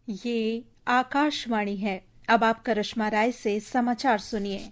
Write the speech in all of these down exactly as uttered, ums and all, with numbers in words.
ये आकाशवाणी है। अब आप करिश्मा राय से समाचार सुनिए।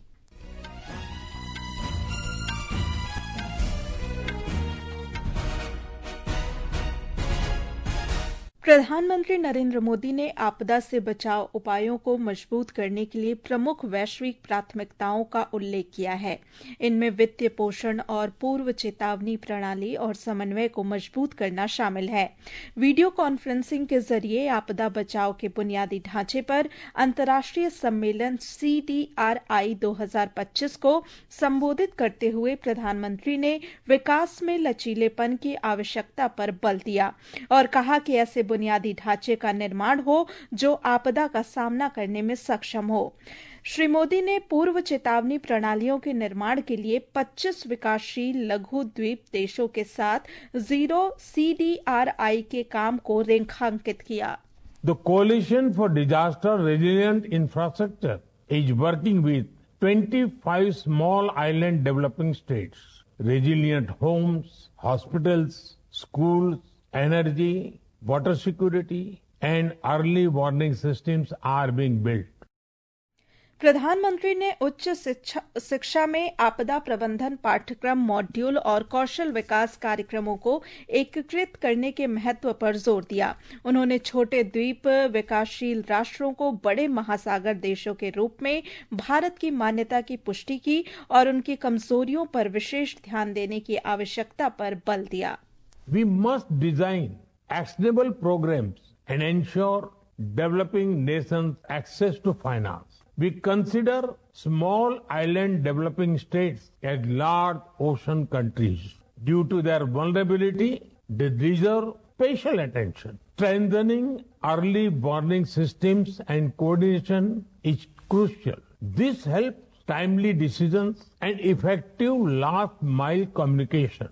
प्रधानमंत्री नरेंद्र मोदी ने आपदा से बचाव उपायों को मजबूत करने के लिए प्रमुख वैश्विक प्राथमिकताओं का उल्लेख किया है। इनमें वित्तीय पोषण और पूर्व चेतावनी प्रणाली और समन्वय को मजबूत करना शामिल है। वीडियो कॉन्फ्रेंसिंग के जरिए आपदा बचाव के बुनियादी ढांचे पर अंतर्राष्ट्रीय सम्मेलन सी डी आर आई दो हज़ार पच्चीस को संबोधित करते हुए प्रधानमंत्री ने विकास में लचीलेपन की आवश्यकता पर बल दिया और कहा कि ऐसे बुनियादी ढांचे का निर्माण हो जो आपदा का सामना करने में सक्षम हो। श्री मोदी ने पूर्व चेतावनी प्रणालियों के निर्माण के लिए पच्चीस विकासशील लघु द्वीप देशों के साथ zero C D R I के काम को रेखांकित किया। The Coalition for Disaster Resilient Infrastructure is working with twenty-five small island developing states. Resilient homes, hospitals, schools, energy, water security, and early warning systems are being built. प्रधानमंत्री ने उच्च शिक्षा, शिक्षा में आपदा प्रबंधन पाठ्यक्रम मॉड्यूल और कौशल विकास कार्यक्रमों को एकीकृत करने के महत्व पर जोर दिया। उन्होंने छोटे द्वीप विकासशील राष्ट्रों को बड़े महासागर देशों के रूप में भारत की मान्यता की पुष्टि की और उनकी कमजोरियों पर विशेष ध्यान देने की आवश्यकता पर बल दिया। We must design actionable programs and ensure developing nations access to finance. We consider small island developing states as large ocean countries. Due to their vulnerability, they deserve special attention. Strengthening early warning systems and coordination is crucial. This helps timely decisions and effective last mile communication.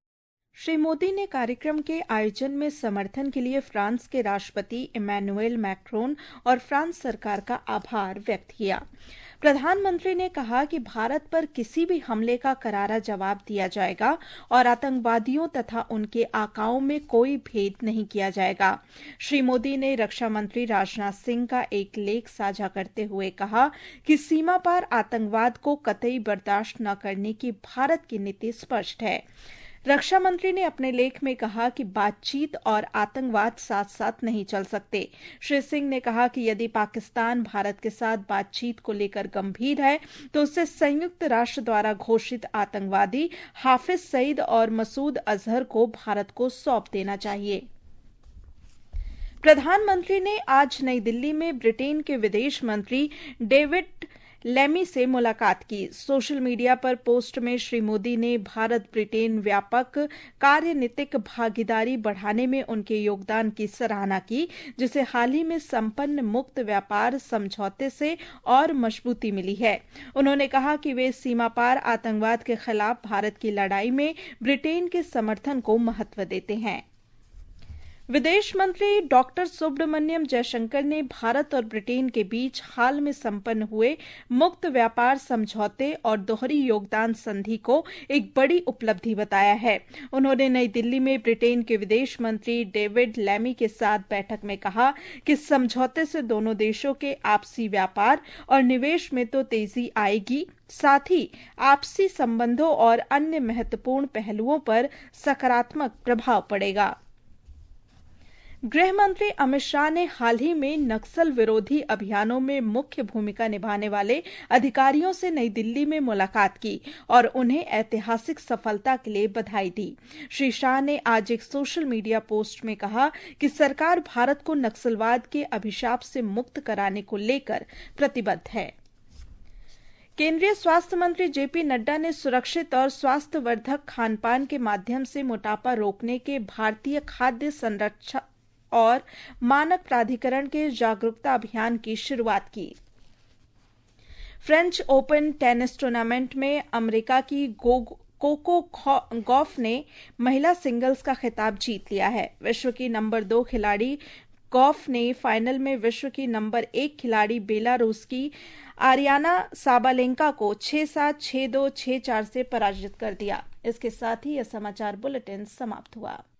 Shri Modi ने कार्यक्रम के आयोजन में समर्थन के लिए France के राष्ट्रपति इमैनुएल मैक्रोन और फ्रांस सरकार का आभार व्यक्त किया। प्रधानमंत्री ने कहा कि भारत पर किसी भी हमले का करारा जवाब दिया जाएगा और आतंकवादियों तथा उनके आकाओं में कोई भेद नहीं किया जाएगा। श्री मोदी ने रक्षा मंत्री राजनाथ सिंह का एक लेख साझा करते हुए कहा कि सीमा पार आतंकवाद को कतई बर्दाश्त न करने की भारत की नीति स्पष्ट है। रक्षा मंत्री ने अपने लेख में कहा कि बातचीत और आतंकवाद साथ साथ नहीं चल सकते। श्री सिंह ने कहा कि यदि पाकिस्तान भारत के साथ बातचीत को लेकर गंभीर है तो उसे संयुक्त राष्ट्र द्वारा घोषित आतंकवादी हाफिज सईद और मसूद अजहर को भारत को सौंप देना चाहिए। प्रधानमंत्री ने आज नई दिल्ली में ब्रिटेन के विदेश मंत्री डेविड लेमी से मुलाकात की। सोशल मीडिया पर पोस्ट में श्री मोदी ने भारत ब्रिटेन व्यापक कार्यनीतिक भागीदारी बढ़ाने में उनके योगदान की सराहना की, जिसे हाल ही में संपन्न मुक्त व्यापार समझौते से और मजबूती मिली है। उन्होंने कहा कि वे सीमा पार आतंकवाद के खिलाफ भारत की लड़ाई में ब्रिटेन के समर्थन को महत्व देते हैं। विदेश मंत्री डॉक्टर सुब्रमण्यम जयशंकर ने भारत और ब्रिटेन के बीच हाल में संपन्न हुए मुक्त व्यापार समझौते और दोहरी योगदान संधि को एक बड़ी उपलब्धि बताया है। उन्होंने नई दिल्ली में ब्रिटेन के विदेश मंत्री डेविड लेमी के साथ बैठक में कहा कि समझौते से दोनों देशों के आपसी व्यापार और निवेश में तो तेजी आएगी, साथ ही आपसी संबंधों और अन्य महत्वपूर्ण पहलुओं पर सकारात्मक प्रभाव पड़ेगा। गृह मंत्री अमित शाह ने हाल ही में नक्सल विरोधी अभियानों में मुख्य भूमिका निभाने वाले अधिकारियों से नई दिल्ली में मुलाकात की और उन्हें ऐतिहासिक सफलता के लिए बधाई दी। श्री शाह ने आज एक सोशल मीडिया पोस्ट में कहा कि सरकार भारत को नक्सलवाद के अभिशाप से मुक्त कराने को लेकर प्रतिबद्ध है। केंद्रीय स्वास्थ्य मंत्री जेपी नड्डा ने सुरक्षित और स्वास्थ्यवर्धक खानपान के माध्यम से मोटापा रोकने के भारतीय खाद्य संरक्षण और मानक प्राधिकरण के जागरूकता अभियान की शुरुआत की। फ्रेंच ओपन टेनिस टूर्नामेंट में अमेरिका की गो कोको गॉफ ने महिला सिंगल्स का खिताब जीत लिया है। विश्व की नंबर दो खिलाड़ी गॉफ ने फाइनल में विश्व की नंबर एक खिलाड़ी बेलारूस की आरियाना साबालेंका को छह सात, छह दो, छह चार से पराजित कर दिया। इसके साथ ही यह समाचार बुलेटिन समाप्त हुआ।